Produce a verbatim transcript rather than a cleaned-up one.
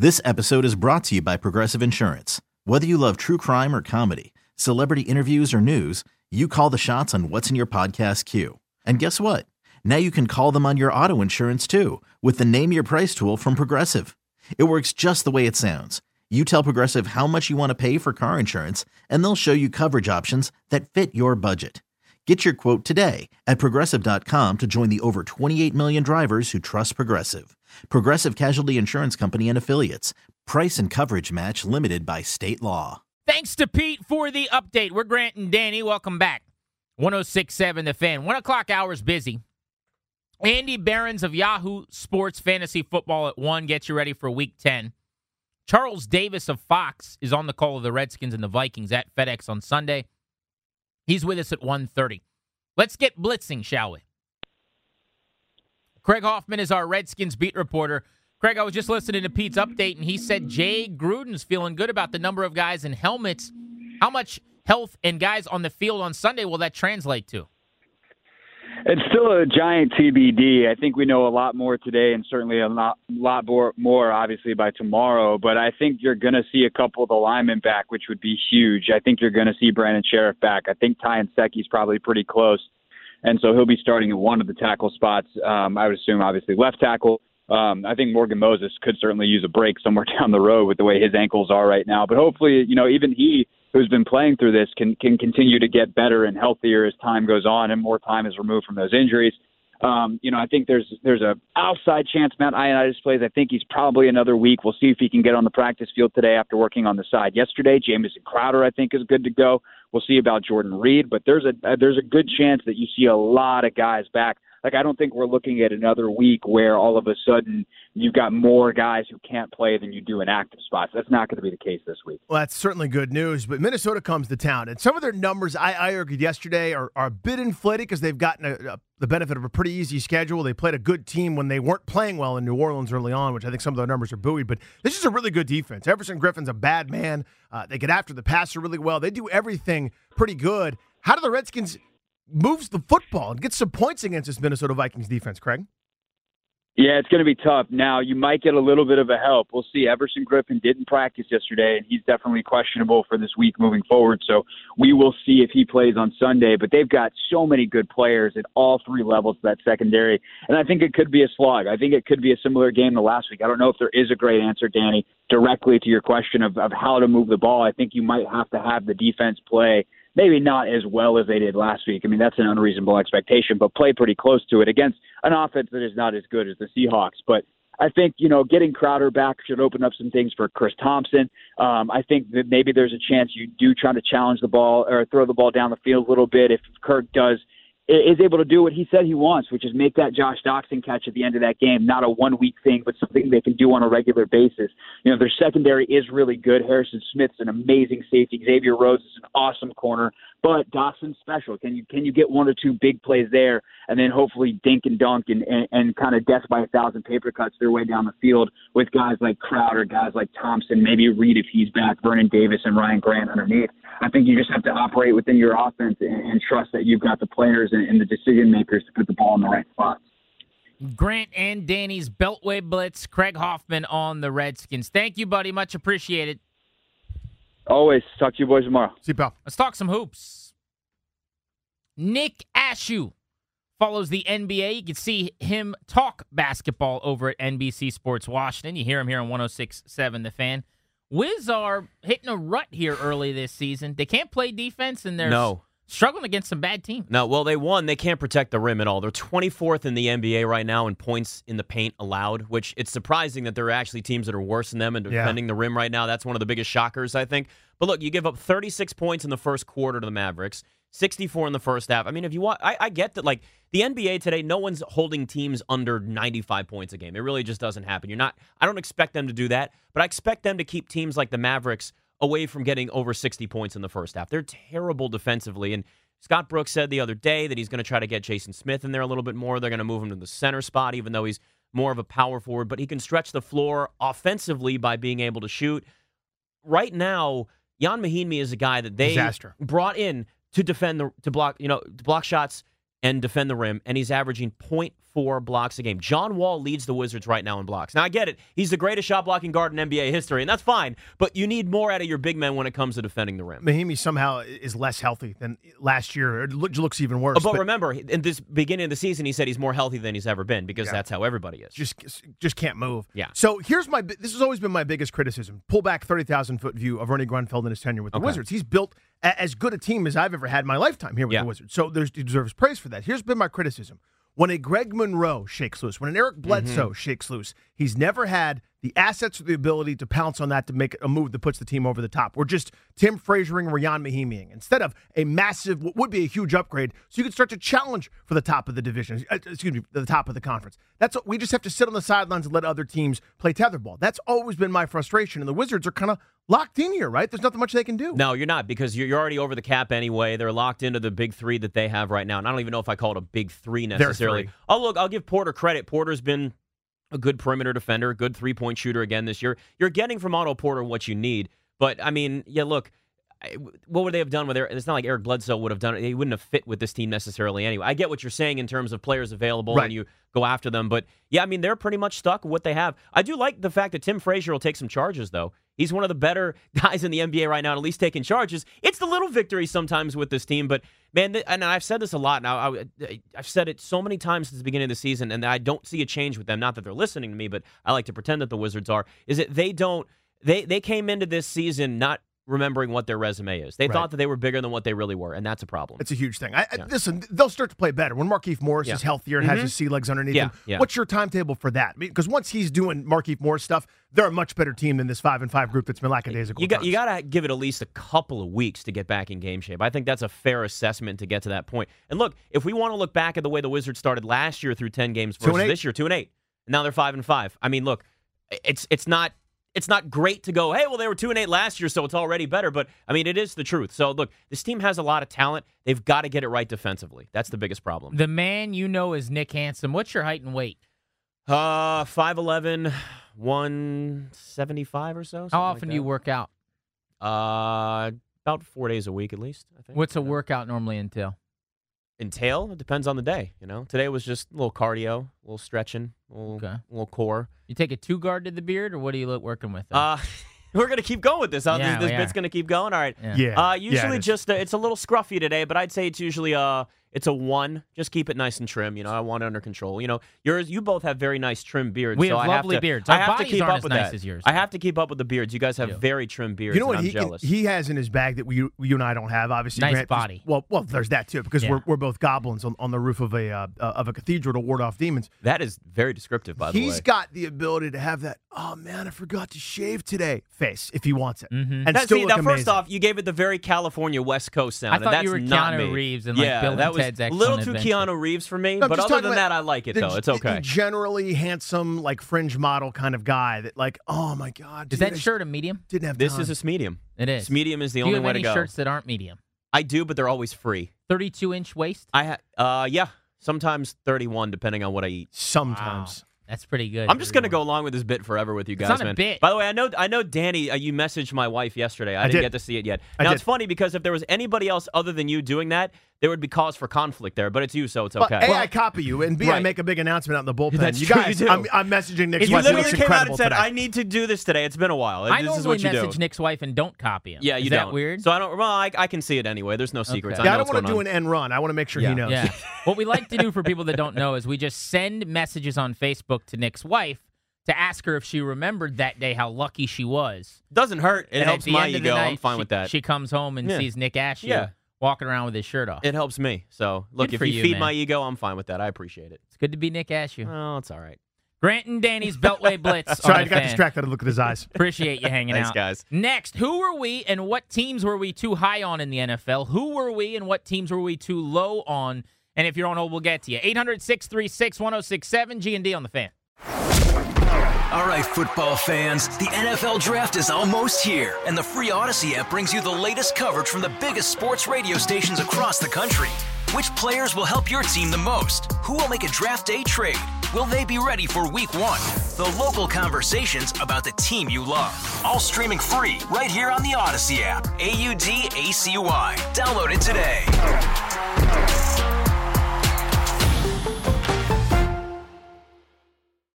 This episode is brought to you by Progressive Insurance. Whether you love true crime or comedy, celebrity interviews or news, you call the shots on what's in your podcast queue. And guess what? Now you can call them on your auto insurance too with the Name Your Price tool from Progressive. It works just the way it sounds. You tell Progressive how much you want to pay for car insurance, and they'll show you coverage options that fit your budget. Get your quote today at Progressive dot com to join the over twenty-eight million drivers who trust Progressive. Progressive Casualty Insurance Company and Affiliates. Price and coverage match limited by state law. Thanks to Pete for the update. We're Grant and Danny. Welcome back. one oh six point seven The Fan. One o'clock hour's busy. Andy Behrens of Yahoo Sports Fantasy Football at one gets you ready for Week ten. Charles Davis of Fox is on the call of the Redskins and the Vikings at FedEx on Sunday. He's with us at one thirty. Let's get blitzing, shall we? Craig Hoffman is our Redskins beat reporter. Craig, I was just listening to Pete's update, and he said Jay Gruden's feeling good about the number of guys in helmets. How much health and guys on the field on Sunday will that translate to? It's still a giant T B D. I think we know a lot more today and certainly a lot, lot more, more, obviously, by tomorrow. But I think you're going to see a couple of the linemen back, which would be huge. I think you're going to see Brandon Sheriff back. I think Ty Nseki's probably pretty close. And so he'll be starting at one of the tackle spots. Um, I would assume, obviously, left tackle. Um, I think Morgan Moses could certainly use a break somewhere down the road with the way his ankles are right now. But hopefully, you know, even he, who's been playing through this, can can continue to get better and healthier as time goes on and more time is removed from those injuries. Um, you know, I think there's there's a outside chance Matt Ioannidis plays. I think he's probably another week. We'll see if he can get on the practice field today after working on the side yesterday. Jamison Crowder, I think, is good to go. We'll see about Jordan Reed, but there's a uh, there's a good chance that you see a lot of guys back. Like, I don't think we're looking at another week where all of a sudden you've got more guys who can't play than you do in active spots. That's not going to be the case this week. Well, that's certainly good news, but Minnesota comes to town. And some of their numbers, I, I argued yesterday, are, are a bit inflated because they've gotten a, a, the benefit of a pretty easy schedule. They played a good team when they weren't playing well in New Orleans early on, which I think some of their numbers are buoyed. But this is a really good defense. Everson Griffin's a bad man. Uh, they get after the passer really well. They do everything pretty good. How do the Redskins moves the football and gets some points against this Minnesota Vikings defense, Craig? Yeah, it's going to be tough. Now, you might get a little bit of a help. We'll see. Everson Griffin didn't practice yesterday, and he's definitely questionable for this week moving forward. So we will see if he plays on Sunday. But they've got so many good players at all three levels of that secondary, and I think it could be a slog. I think it could be a similar game to last week. I don't know if there is a great answer, Danny, directly to your question of, of how to move the ball. I think you might have to have the defense play maybe not as well as they did last week. I mean, that's an unreasonable expectation, but play pretty close to it against an offense that is not as good as the Seahawks. But I think, you know, getting Crowder back should open up some things for Chris Thompson. Um, I think that maybe there's a chance you do try to challenge the ball or throw the ball down the field a little bit if Kirk does is able to do what he said he wants, which is make that Josh Doxson catch at the end of that game, not a one-week thing, but something they can do on a regular basis. You know, their secondary is really good. Harrison Smith's an amazing safety. Xavier Rhodes is an awesome corner, but Doxson's special. Can you can you get one or two big plays there, and then hopefully dink and dunk and, and, and kind of death by a thousand paper cuts their way down the field with guys like Crowder, guys like Thompson, maybe Reed if he's back, Vernon Davis and Ryan Grant underneath. I think you just have to operate within your offense and, and trust that you've got the players and, and the decision makers to put the ball in the right spots. Grant and Danny's Beltway Blitz, Craig Hoffman on the Redskins. Thank you, buddy. Much appreciated. Always. Talk to you boys tomorrow. See you, pal. Let's talk some hoops. Nick Ashew follows the N B A. You can see him talk basketball over at N B C Sports Washington. You hear him here on one oh six point seven The Fan. Wiz are hitting a rut here early this season. They can't play defense, and they're no. struggling against some bad teams. No, well, they won. They can't protect the rim at all. They're twenty-fourth in the N B A right now in points in the paint allowed, which it's surprising that there are actually teams that are worse than them in defending yeah. the rim right now. That's one of the biggest shockers, I think. But look, you give up thirty-six points in the first quarter to the Mavericks, sixty-four in the first half. I mean, if you want, I, I get that, like, the N B A today, no one's holding teams under ninety-five points a game. It really just doesn't happen. You're not, I don't expect them to do that, but I expect them to keep teams like the Mavericks away from getting over sixty points in the first half. They're terrible defensively, and Scott Brooks said the other day that he's going to try to get Jason Smith in there a little bit more. They're going to move him to the center spot, even though he's more of a power forward, but he can stretch the floor offensively by being able to shoot. Right now, Jan Mahinmi is a guy that they Disaster. brought in to defend the to block, you know, to block shots and defend the rim, and he's averaging point four blocks a game. John Wall leads the Wizards right now in blocks. Now, I get it. He's the greatest shot-blocking guard in N B A history, and that's fine, but you need more out of your big men when it comes to defending the rim. Mahinmi somehow is less healthy than last year. It looks even worse. But, but remember, in this beginning of the season, he said he's more healthy than he's ever been because yeah. that's how everybody is. Just just can't move. Yeah. So here's my, this has always been my biggest criticism. Pull back thirty thousand foot view of Ernie Grunfeld and his tenure with the okay. Wizards. He's built a, as good a team as I've ever had in my lifetime here with yeah. the Wizards. So there's, he deserves praise for that. Here's been my criticism. When a Greg Monroe shakes loose, when an Eric Bledsoe mm-hmm. shakes loose, he's never had the assets or the ability to pounce on that to make a move that puts the team over the top. We're just Tim Frazier'ing or Ryan Mahimiing instead of a massive, what would be a huge upgrade, so you can start to challenge for the top of the division, excuse me, the top of the conference. That's what, we just have to sit on the sidelines and let other teams play tetherball. That's always been my frustration, and the Wizards are kind of locked in here, right? There's nothing much they can do. No, you're not, because you're already over the cap anyway. They're locked into the big three that they have right now, and I don't even know if I call it a big three necessarily. Three. Oh, look, I'll give Porter credit. Porter's been a good perimeter defender, a good three-point shooter again this year. You're getting from Otto Porter what you need. But, I mean, yeah, look, what would they have done with Eric? It's not like Eric Bledsoe would have done it. He wouldn't have fit with this team necessarily anyway. I get what you're saying in terms of players available right. and you go after them. But, yeah, I mean, they're pretty much stuck with what they have. I do like the fact that Tim Frazier will take some charges, though. He's one of the better guys in the N B A right now, at least taking charges. It's the little victories sometimes with this team. But, man, and I've said this a lot now. I, I've said it so many times since the beginning of the season, and I don't see a change with them. Not that they're listening to me, but I like to pretend that the Wizards are, is that they don't they, – they came into this season not – remembering what their resume is. They right. thought that they were bigger than what they really were, and that's a problem. It's a huge thing. I, yeah. I, listen, they'll start to play better. When Markieff Morris yeah. is healthier and mm-hmm. has his sea legs underneath yeah. him, yeah. what's your timetable for that? Because once he's doing Markieff Morris stuff, they're a much better team than this five and five group that's been lackadaisical. You got you got to give it at least a couple of weeks to get back in game shape. I think that's a fair assessment to get to that point. And look, if we want to look back at the way the Wizards started last year through ten games versus this year, two and eight. Now they're five and five. I mean, look, it's it's not It's not great to go, hey, well, they were two and eight last year, so it's already better. But, I mean, it is the truth. So, look, this team has a lot of talent. They've got to get it right defensively. That's the biggest problem. The man you know is Nick Hansen. What's your height and weight? Uh, five eleven, one seventy-five or so. How often like do you work out? Uh, about four days a week at least, I think. What's a workout normally entail? Entail? It depends on the day, you know. Today was just a little cardio, a little stretching, a little, okay. a little core. You take a two-guard to the beard, or what are you working with? Then? Uh, we're going to keep going with this. Huh? Yeah, this this bit's going to keep going? All right. Yeah. yeah. Uh, usually yeah, it just, uh, it's a little scruffy today, but I'd say it's usually uh, it's a one. Just keep it nice and trim. You know, I want it under control. You know, yours, you both have very nice trim beards. We so have I lovely have to, beards. I Our have to bodies keep aren't up as with nice that. as yours. I have to keep up with the beards. You guys have You. very trim beards. You know what and I'm he can, jealous. he has in his bag that we you and I don't have? Obviously, nice Grant, body. Well, well, there's that too because Yeah. we're we're both goblins on, on the roof of a uh, of a cathedral to ward off demons. That is very descriptive, by the way. He's got the ability to have that. Oh man, I forgot to shave today. Face if he wants it, Mm-hmm. and Now, still see, look now, amazing. first off, you gave it the very California West Coast sound. I and thought that's you were not Keanu me. Reeves in like yeah, Bill that and was Ted's a Excellent little too Adventure. Keanu Reeves for me, No, I'm but just other talking than about that, I like it, the, though. It's the- okay. The generally handsome, like fringe model kind of guy that, like, oh my god, Is dude, that I shirt a medium? Didn't have This time. is a medium. It is. This medium is the do only you have way any to go. shirts that aren't medium? I do, but they're always free. thirty-two inch waist? I ha- uh, yeah, sometimes thirty-one, depending on what I eat. Sometimes. Wow. That's pretty good. I'm just gonna go along with this bit forever with you guys, It's not a man. bit. By the way, I know, I know, Danny, uh, you messaged my wife yesterday. I, I didn't did. get to see it yet. I Now did. it's funny because if there was anybody else other than you doing that, there would be cause for conflict there. But it's you, so it's But okay. A, I copy you, and B, I Right. make a big announcement out in the bullpen. That's you true, guys, you do. I'm, I'm messaging Nick's you wife. He literally looks came out incredible and said, today. "I need to do this today." It's been a while. I this normally is what you message do. Nick's wife and don't copy him. Yeah, you is don't. that weird? So I don't. Well, I, I can see it anyway. There's no secrets. Okay. I yeah, I know don't what's want to do going an end run. I want to make sure Yeah. he knows. Yeah. What we like to do for people that don't know is we just send messages on Facebook to Nick's wife to ask her if she remembered that day how lucky she was. on. Doesn't hurt. It And helps at the my end of the ego. night, I'm fine she, with that. She comes home and Yeah. sees Nick Ashew Yeah. walking around with his shirt off. It helps me. So look, Good if for you, you, feed man. my ego, I'm fine with that. I appreciate it. It's good to be Nick Ashew. Oh, it's all right. Grant and Danny's Beltway Blitz. Sorry, on I the got Fan. distracted. I look at his eyes. Appreciate you hanging Thanks, out. guys. Next, who were we and what teams were we too high on in the N F L? Who were we and what teams were we too low on? And if you're on hold, we'll get to you. eight hundred, six three six, one oh six seven, G and D on the Fan. All right, football fans, the N F L Draft is almost here, and the free Odyssey app brings you the latest coverage from the biggest sports radio stations across the country. Which players will help your team the most? Who will make a draft day trade? Will they be ready for week one? The local conversations about the team you love. All streaming free right here on the Odyssey app. A U D A C Y. Download it today.